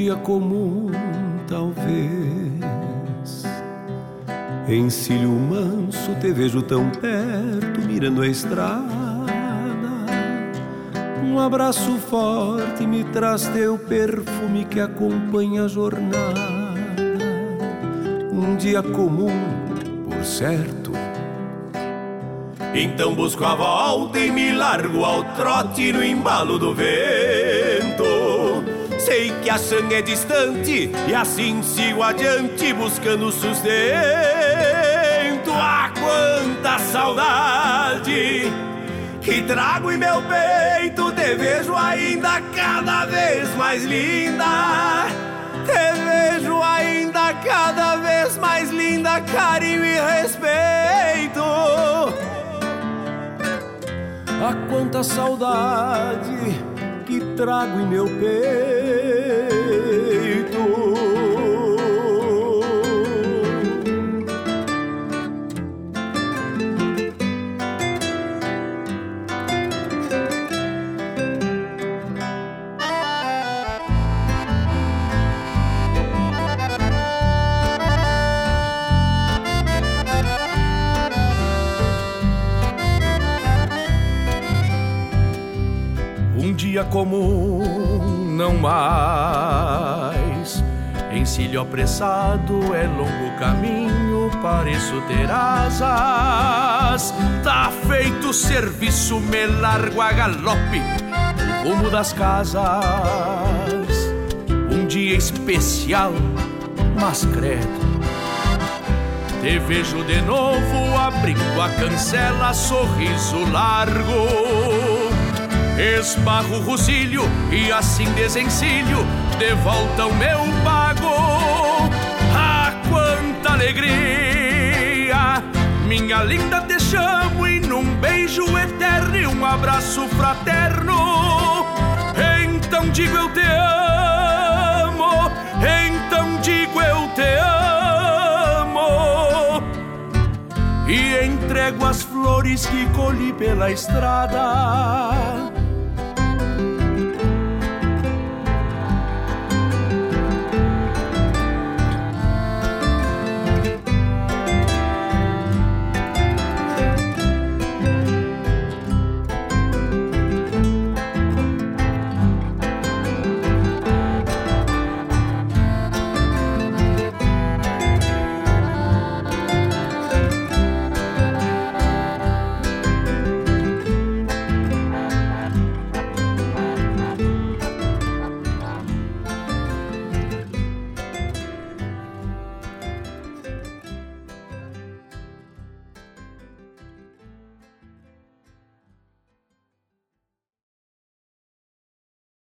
dia comum, talvez. Encilho manso, te vejo tão perto, mirando a estrada. Um abraço forte me traz teu perfume que acompanha a jornada. Um dia comum, por certo. Então busco a volta e me largo ao trote no embalo do vento. Sei que a xanga é distante e assim sigo adiante buscando sustento. Ah, quanta saudade que trago em meu peito. Te vejo ainda cada vez mais linda. Te vejo ainda cada vez mais linda. Carinho e respeito. Ah, quanta saudade que trago em meu peito. Dia comum, não mais. Encilho apressado, é longo caminho, pareço ter asas. Tá feito o serviço, me largo a galope, o rumo das casas. Um dia especial, mas credo, te vejo de novo, abrindo a cancela, sorriso largo. Esbarro o rocilho e assim desencilho, de volta ao meu pago. Ah, quanta alegria! Minha linda, te chamo e num beijo eterno e um abraço fraterno. Então digo eu te amo, então digo eu te amo. E entrego as flores que colhi pela estrada.